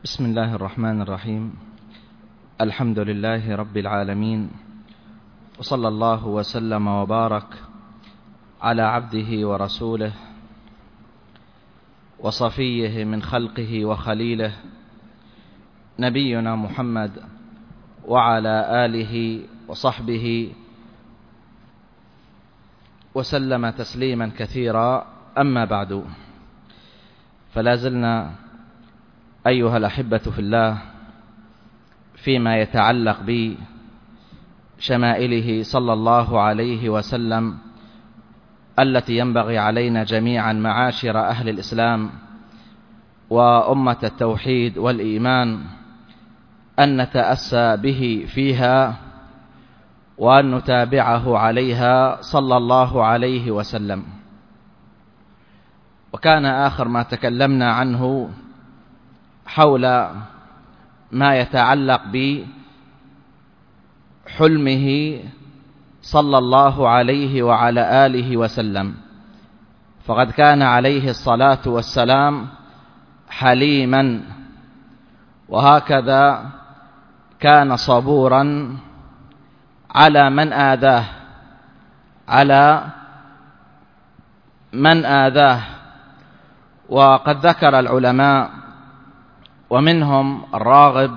بسم الله الرحمن الرحيم. الحمد لله رب العالمين، وصلى الله وسلم وبارك على عبده ورسوله وصفيه من خلقه وخليله نبينا محمد وعلى آله وصحبه وسلم تسليما كثيرا. أما بعد، فلا زلنا أيها الأحبة في الله فيما يتعلق بشمائله صلى الله عليه وسلم التي ينبغي علينا جميعا معاشر أهل الإسلام وأمة التوحيد والإيمان أن نتأسى به فيها وأن نتابعه عليها صلى الله عليه وسلم. وكان آخر ما تكلمنا عنه حول ما يتعلق بحلمه صلى الله عليه وعلى آله وسلم، فقد كان عليه الصلاة والسلام حليما، وهكذا كان صبورا على من آذاه. وقد ذكر العلماء ومنهم الراغب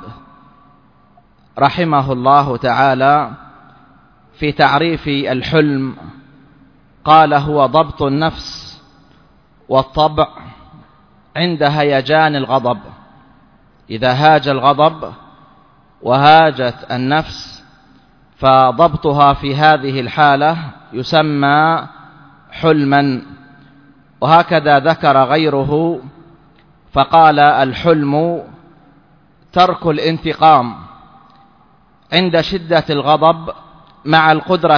رحمه الله تعالى في تعريف الحلم، قال: هو ضبط النفس والطبع عند هيجان الغضب. إذا هاج الغضب وهاجت النفس فضبطها في هذه الحالة يسمى حلما. وهكذا ذكر غيره فقال: الحلم ترك الانتقام عند شدة الغضب مع القدرة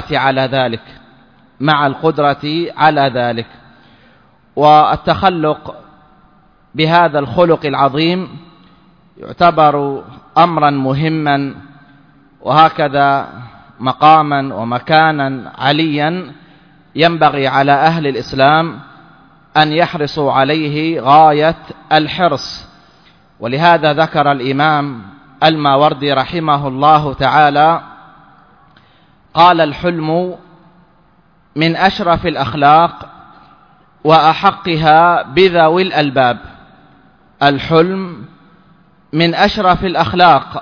على ذلك. والتخلق بهذا الخلق العظيم يعتبر أمرا مهما، وهكذا مقاما ومكانا عليا ينبغي على أهل الإسلام أن يحرصوا عليه غاية الحرص. ولهذا ذكر الإمام الماوردي رحمه الله تعالى قال: الحلم من أشرف الأخلاق وأحقها بذوي الألباب. الحلم من أشرف الأخلاق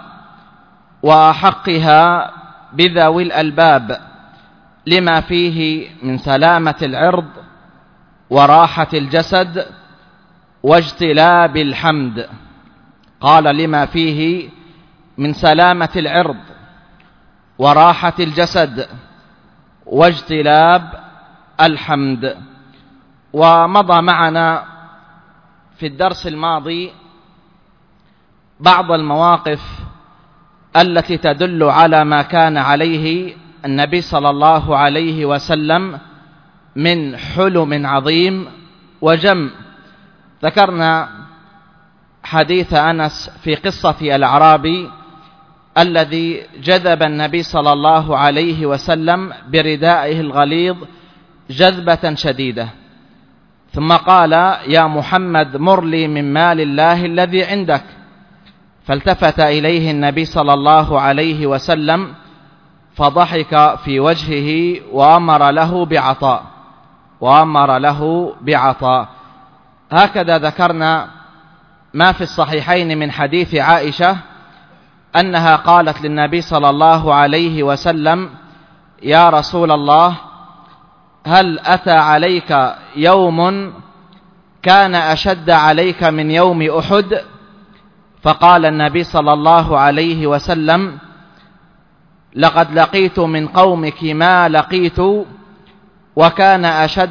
وأحقها بذوي الألباب لما فيه من سلامة العرض وراحة الجسد واجتلاب الحمد. قال: لما فيه من سلامة العرض وراحة الجسد واجتلاب الحمد. ومضى معنا في الدرس الماضي بعض المواقف التي تدل على ما كان عليه النبي صلى الله عليه وسلم من حلم عظيم وجم. ذكرنا حديث أنس في قصة الأعرابي الذي جذب النبي صلى الله عليه وسلم بردائه الغليظ جذبة شديدة، ثم قال: يا محمد مر لي من مال الله الذي عندك. فالتفت إليه النبي صلى الله عليه وسلم فضحك في وجهه وأمر له بعطاء. هكذا ذكرنا ما في الصحيحين من حديث عائشة أنها قالت للنبي صلى الله عليه وسلم: يا رسول الله، هل أتى عليك يوم كان أشد عليك من يوم أحد؟ فقال النبي صلى الله عليه وسلم: لقد لقيت من قومك ما لقيت، وكان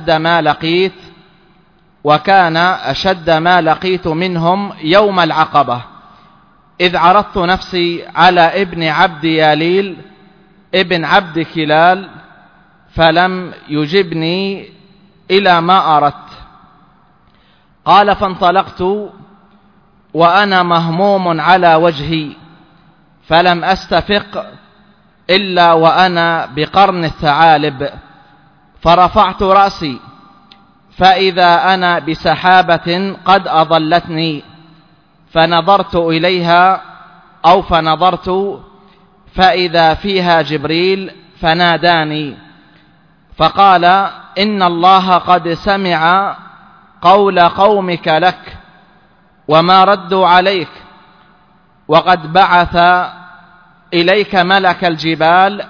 أشد ما لقيت منهم يوم العقبة، إذ عرضت نفسي على ابن عبد ياليل ابن عبد كلال فلم يجبني إلى ما أردت. قال: فانطلقت وأنا مهموم على وجهي، فلم أستفق إلا وأنا بقرن الثعالب، فرفعت رأسي فإذا أنا بسحابة قد أضلتني، فنظرت إليها أو فنظرت فإذا فيها جبريل فناداني فقال: إن الله قد سمع قول قومك لك وما ردوا عليك، وقد بعث إليك ملك الجبال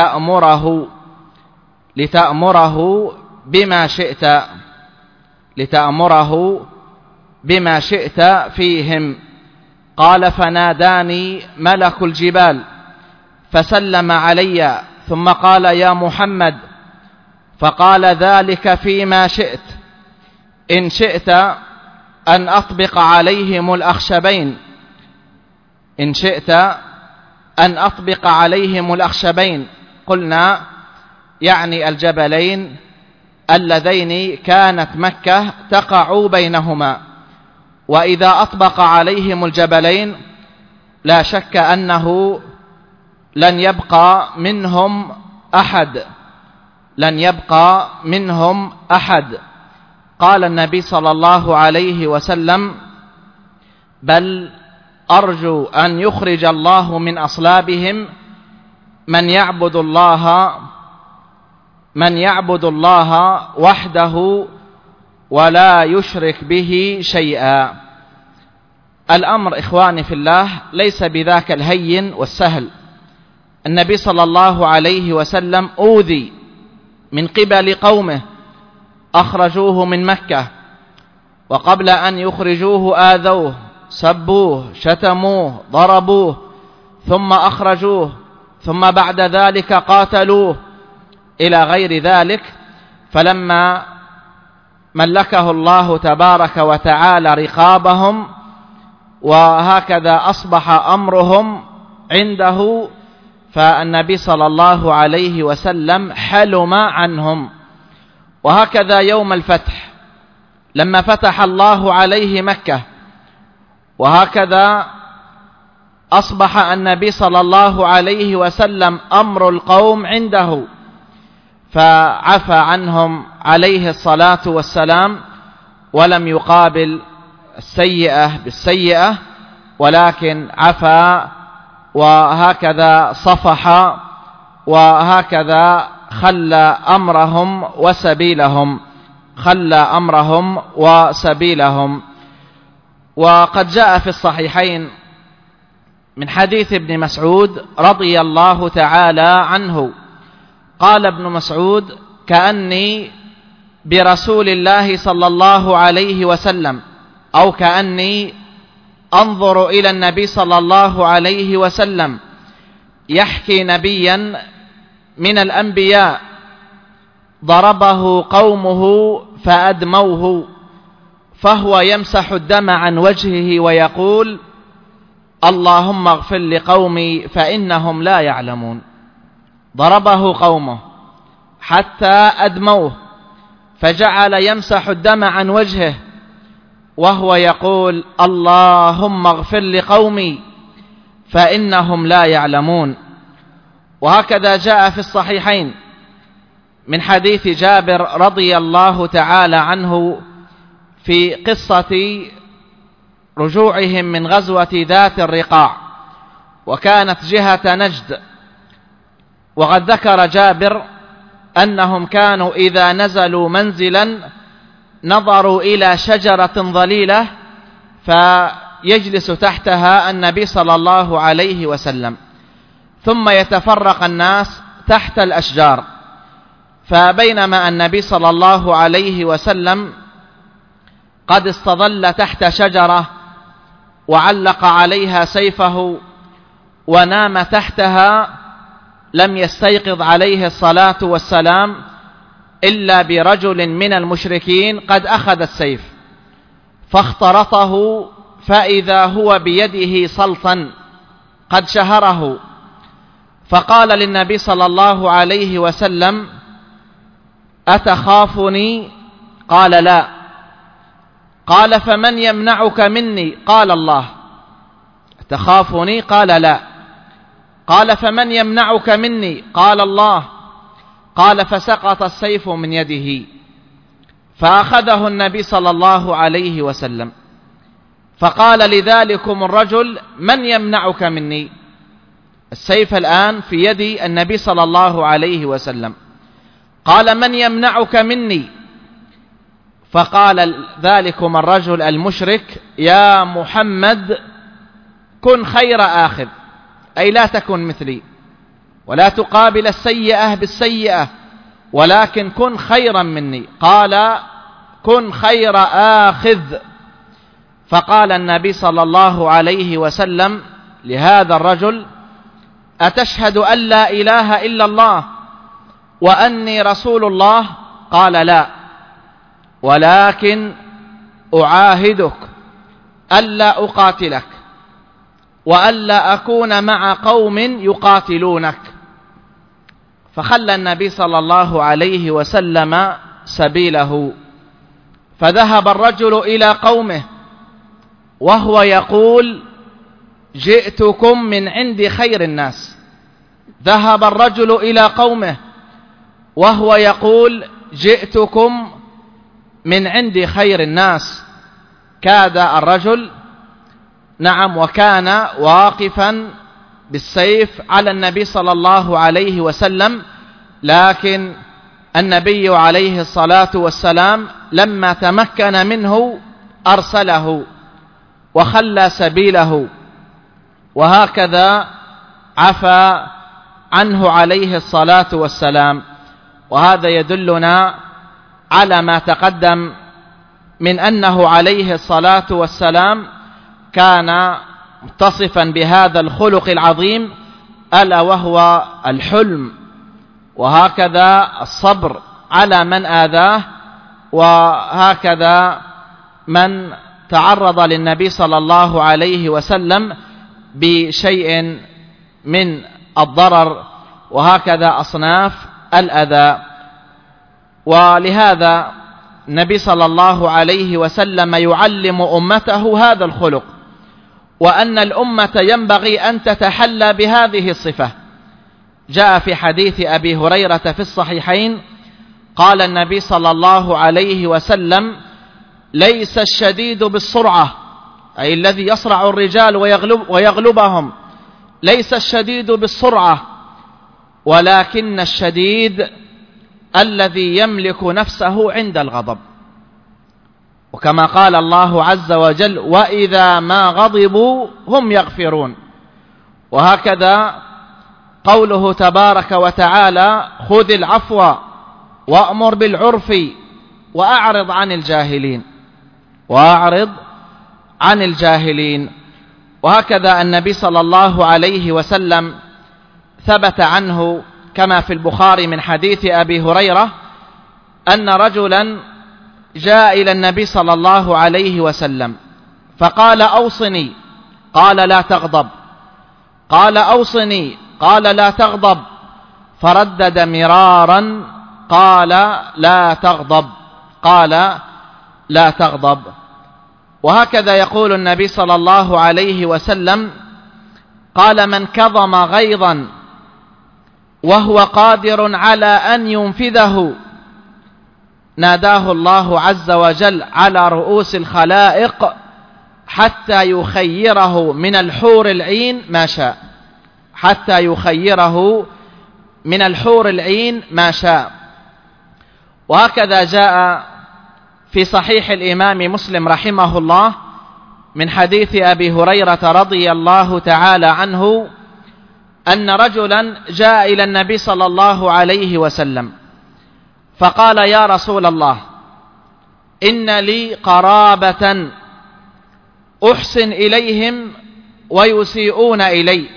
لتأمره بما شئت فيهم. قال: فناداني ملك الجبال فسلم علي ثم قال: يا محمد. فقال: ذلك فيما شئت، إن شئت أن أطبق عليهم الأخشبين. قلنا يعني الجبلين اللذين كانت مكة تقع بينهما، وإذا أطبق عليهم الجبلين لا شك أنه لن يبقى منهم أحد. قال النبي صلى الله عليه وسلم: بل أرجو أن يخرج الله من أصلابهم من يعبد الله وحده ولا يشرك به شيئا. الأمر إخواني في الله ليس بذاك الهين والسهل. النبي صلى الله عليه وسلم أوذي من قبل قومه، أخرجوه من مكة، وقبل أن يخرجوه آذوه، سبوه، شتموه، ضربوه، ثم أخرجوه، ثم بعد ذلك قاتلوه إلى غير ذلك. فلما ملكه الله تبارك وتعالى رقابهم وهكذا أصبح أمرهم عنده، فالنبي صلى الله عليه وسلم حلم عنهم. وهكذا يوم الفتح لما فتح الله عليه مكة، وهكذا أصبح النبي صلى الله عليه وسلم أمر القوم عنده، فعفى عنهم عليه الصلاة والسلام، ولم يقابل السيئة بالسيئة، ولكن عفى وهكذا صفح، وهكذا خلى أمرهم وسبيلهم. وقد جاء في الصحيحين من حديث ابن مسعود رضي الله تعالى عنه، قال ابن مسعود: كأني برسول الله صلى الله عليه وسلم، أو كأني أنظر إلى النبي صلى الله عليه وسلم يحكي نبيا من الأنبياء ضربه قومه فأدموه، فهو يمسح الدم عن وجهه ويقول: اللهم اغفر لقومي فإنهم لا يعلمون. ضربه قومه حتى أدموه، فجعل يمسح الدم عن وجهه وهو يقول: اللهم اغفر لقومي فإنهم لا يعلمون. وهكذا جاء في الصحيحين من حديث جابر رضي الله تعالى عنه في قصة رجوعهم من غزوة ذات الرقاع، وكانت جهة نجد. وقد ذكر جابر أنهم كانوا إذا نزلوا منزلا نظروا إلى شجرة ظليلة فيجلس تحتها النبي صلى الله عليه وسلم، ثم يتفرق الناس تحت الأشجار. فبينما النبي صلى الله عليه وسلم قد استظل تحت شجرة وعلق عليها سيفه ونام تحتها، لم يستيقظ عليه الصلاة والسلام إلا برجل من المشركين قد أخذ السيف فاخترطه، فإذا هو بيده سلطا قد شهره، فقال للنبي صلى الله عليه وسلم: أتخافني؟ قال: لا. قال: فمن يمنعك مني؟ قال: الله. تخافني؟ قال: لا. قال: فمن يمنعك مني؟ قال: الله. قال: فسقط السيف من يده، فأخذه النبي صلى الله عليه وسلم فقال لذلكم الرجل: من يمنعك مني؟ السيف الآن في يد النبي صلى الله عليه وسلم. قال: من يمنعك مني؟ فقال ذلكم الرجل المشرك: يا محمد كن خير آخذ، أي لا تكن مثلي، ولا تقابل السيئة بالسيئة، ولكن كن خيرا مني. قال: كن خير آخذ. فقال النبي صلى الله عليه وسلم لهذا الرجل: أتشهد أن لا إله إلا الله وأني رسول الله؟ قال: لا، ولكن أعاهدك ألا أقاتلك وألا أكون مع قوم يقاتلونك. فخلى النبي صلى الله عليه وسلم سبيله، فذهب الرجل إلى قومه وهو يقول: جئتكم من عند خير الناس. ذهب الرجل إلى قومه وهو يقول: جئتكم من عند خير الناس. كاد الرجل، نعم، وكان واقفا بالسيف على النبي صلى الله عليه وسلم، لكن النبي عليه الصلاة والسلام لما تمكن منه أرسله وخلى سبيله، وهكذا عفى عنه عليه الصلاة والسلام. وهذا يدلنا على ما تقدم من أنه عليه الصلاة والسلام كان متصفا بهذا الخلق العظيم، ألا وهو الحلم، وهكذا الصبر على من آذاه، وهكذا من تعرض للنبي صلى الله عليه وسلم بشيء من الضرر، وهكذا أصناف الأذى. ولهذا النبي صلى الله عليه وسلم يعلم أمته هذا الخلق، وأن الأمة ينبغي أن تتحلى بهذه الصفة. جاء في حديث أبي هريرة في الصحيحين قال النبي صلى الله عليه وسلم: ليس الشديد بالسرعة، أي الذي يصرع الرجال ويغلبهم، ليس الشديد بالسرعة، ولكن الشديد الذي يملك نفسه عند الغضب. وكما قال الله عز وجل: وإذا ما غضبوا هم يغفرون. وهكذا قوله تبارك وتعالى: خذ العفو وأمر بالعرف وأعرض عن الجاهلين، وأعرض عن الجاهلين. وهكذا النبي صلى الله عليه وسلم ثبت عنه كما في البخاري من حديث أبي هريرة أن رجلا جاء إلى النبي صلى الله عليه وسلم فقال: أوصني. قال: لا تغضب. قال: أوصني. قال: لا تغضب. فردد مرارا: قال: لا تغضب. قال: لا تغضب. وهكذا يقول النبي صلى الله عليه وسلم: قال: من كظم غيظا وهو قادر على أن ينفذه ناداه الله عز وجل على رؤوس الخلائق حتى يخيره من الحور العين ما شاء، حتى يخيره من الحور العين ما شاء. وهكذا جاء في صحيح الإمام مسلم رحمه الله من حديث أبي هريرة رضي الله تعالى عنه أن رجلا جاء إلى النبي صلى الله عليه وسلم فقال: يا رسول الله، إن لي قرابة أحسن إليهم ويسيئون إلي،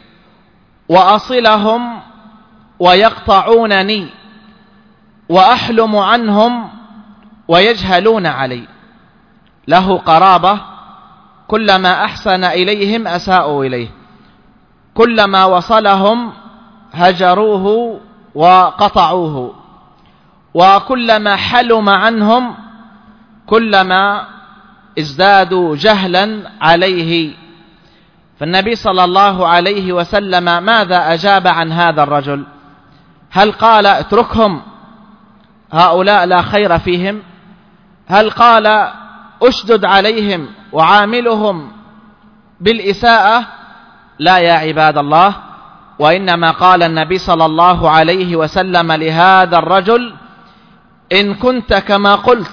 وأصلهم ويقطعونني، وأحلم عنهم ويجهلون علي. له قرابة، كلما أحسن إليهم أساءوا إليه، كلما وصلهم هجروه وقطعوه، وكلما حلم عنهم كلما ازدادوا جهلا عليه. فالنبي صلى الله عليه وسلم ماذا أجاب عن هذا الرجل؟ هل قال: اتركهم، هؤلاء لا خير فيهم؟ هل قال: اشدد عليهم وعاملهم بالإساءة، لا يا عباد الله. وإنما قال النبي صلى الله عليه وسلم لهذا الرجل: إن كنت كما قلت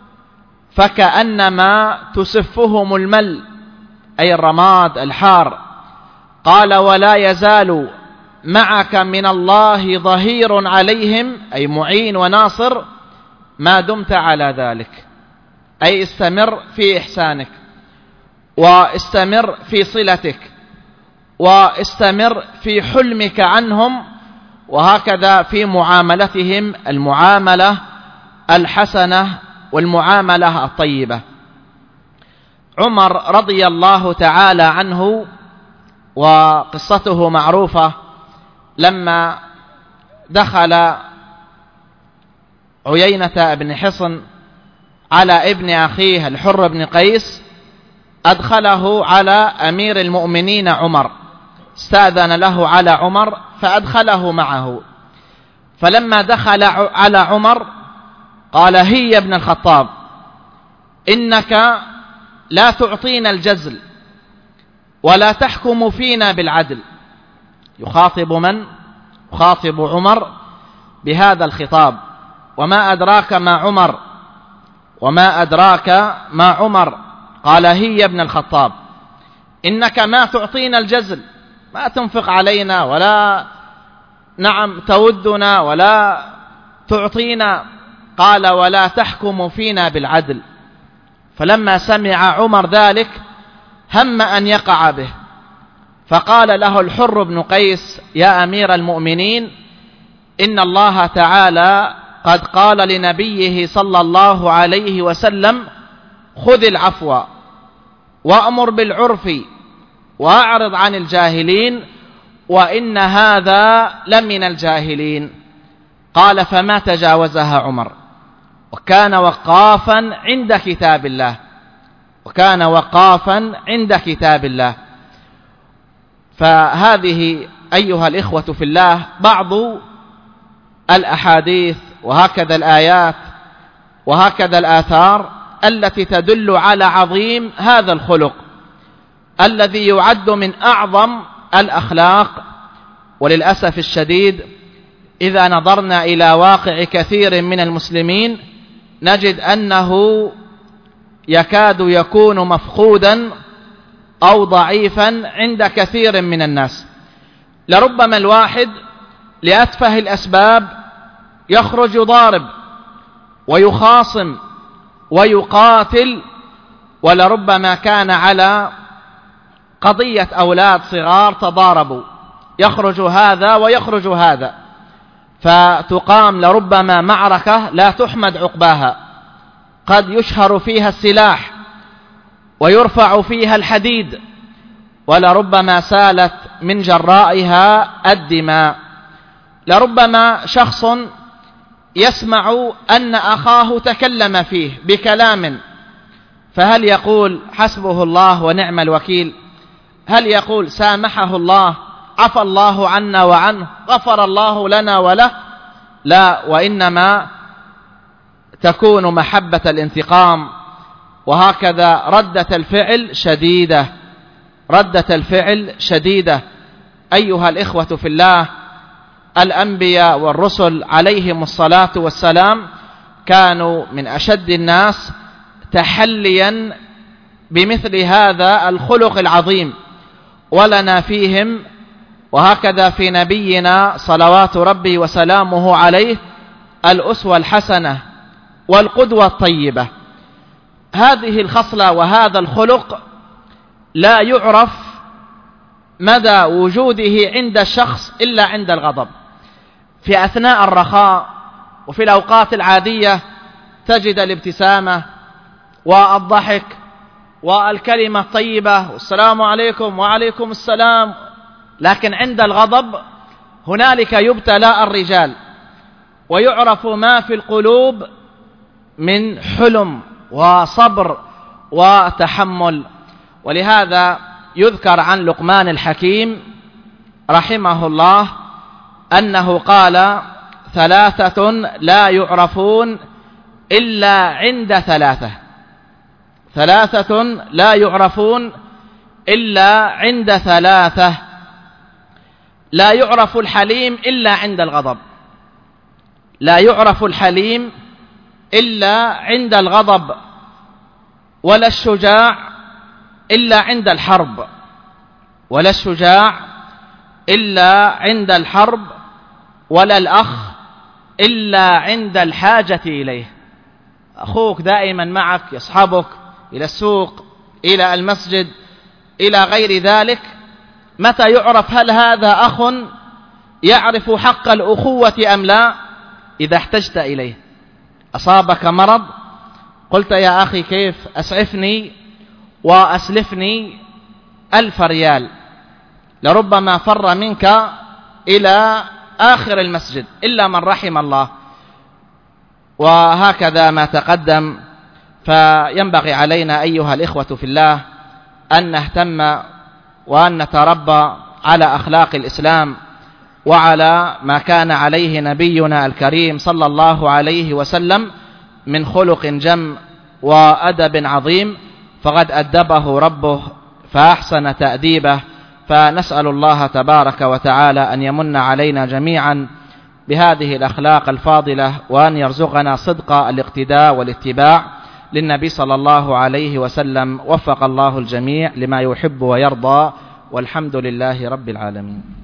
فكأنما تسفهم المل، أي الرماد الحار. قال: ولا يزال معك من الله ظهير عليهم، أي معين وناصر، ما دمت على ذلك. أي استمر في إحسانك، واستمر في صلتك، واستمر في حلمك عنهم، وهكذا في معاملتهم المعاملة الحسنة والمعاملة الطيبة. عمر رضي الله تعالى عنه وقصته معروفة، لما دخل عيينة بن حصن على ابن أخيه الحر بن قيس، أدخله على أمير المؤمنين عمر، استأذن له على عمر فأدخله معه. فلما دخل على عمر قال: هي ابن الخطاب، إنك لا تعطينا الجزل ولا تحكم فينا بالعدل. يخاطب من؟ يخاطب عمر بهذا الخطاب. وما أدراك ما عمر، وما أدراك ما عمر. قال: هي ابن الخطاب، إنك ما تعطينا الجزل، ما تنفق علينا ولا تودنا ولا تعطينا. قال: ولا تحكم فينا بالعدل. فلما سمع عمر ذلك هم أن يقع به، فقال له الحر بن قيس: يا أمير المؤمنين، إن الله تعالى قد قال لنبيه صلى الله عليه وسلم: خذ العفو وأمر بالعرف وأعرض عن الجاهلين، وإن هذا لمن الجاهلين. قال: فما تجاوزها عمر، وكان وقافا عند كتاب الله، وكان وقافا عند كتاب الله. فهذه أيها الإخوة في الله بعض الأحاديث، وهكذا الآيات، وهكذا الآثار التي تدل على عظيم هذا الخلق الذي يعد من أعظم الأخلاق. وللأسف الشديد إذا نظرنا إلى واقع كثير من المسلمين نجد أنه يكاد يكون مفقودا أو ضعيفا عند كثير من الناس. لربما الواحد لأتفه الأسباب يخرج ضارب ويخاصم ويقاتل، ولربما كان على قضية أولاد صغار تضاربوا، يخرج هذا ويخرج هذا، فتقام لربما معركة لا تحمد عقباها، قد يشهر فيها السلاح ويرفع فيها الحديد، ولربما سالت من جرائها الدماء. لربما شخص يسمع أن أخاه تكلم فيه بكلام، فهل يقول حسبه الله ونعم الوكيل؟ هل يقول سامحه الله، عفى الله عنا وعنه، غفر الله لنا وله؟ لا، وإنما تكون محبة الانتقام، وهكذا ردة الفعل شديدة، ردة الفعل شديدة. أيها الإخوة في الله، الأنبياء والرسل عليهم الصلاة والسلام كانوا من أشد الناس تحليا بمثل هذا الخلق العظيم، ولنا فيهم وهكذا في نبينا صلوات ربي وسلامه عليه الأسوة الحسنة والقدوة الطيبة. هذه الخصلة وهذا الخلق لا يعرف مدى وجوده عند الشخص إلا عند الغضب. في أثناء الرخاء وفي الأوقات العادية تجد الابتسامة والضحك والكلمة الطيبة والسلام عليكم وعليكم السلام، لكن عند الغضب هنالك يبتلى الرجال ويعرف ما في القلوب من حلم وصبر وتحمل. ولهذا يذكر عن لقمان الحكيم رحمه الله أنه قال: ثلاثة لا يعرفون إلا عند ثلاثة. ثلاثة لا يعرفون إلا عند ثلاثة: لا يعرف الحليم إلا عند الغضب، لا يعرف الحليم إلا عند الغضب، ولا الشجاع إلا عند الحرب، ولا الشجاع إلا عند الحرب، ولا الأخ إلا عند الحاجة إليه. أخوك دائما معك، يصحبك إلى السوق، إلى المسجد، إلى غير ذلك، متى يعرف هل هذا أخ يعرف حق الأخوة أم لا؟ إذا احتجت إليه. أصابك مرض، قلت يا أخي كيف أسعفني وأسلفني 1000 ريال، لربما فر منك إلى آخر المسجد إلا من رحم الله. وهكذا ما تقدم. فينبغي علينا أيها الإخوة في الله أن نهتم وأن نتربى على أخلاق الإسلام وعلى ما كان عليه نبينا الكريم صلى الله عليه وسلم من خلق جم وأدب عظيم، فقد أدبه ربه فأحسن تأديبه. فنسأل الله تبارك وتعالى أن يمن علينا جميعا بهذه الأخلاق الفاضلة، وأن يرزقنا صدق الاقتداء والاتباع للنبي صلى الله عليه وسلم. وفق الله الجميع لما يحب ويرضى، والحمد لله رب العالمين.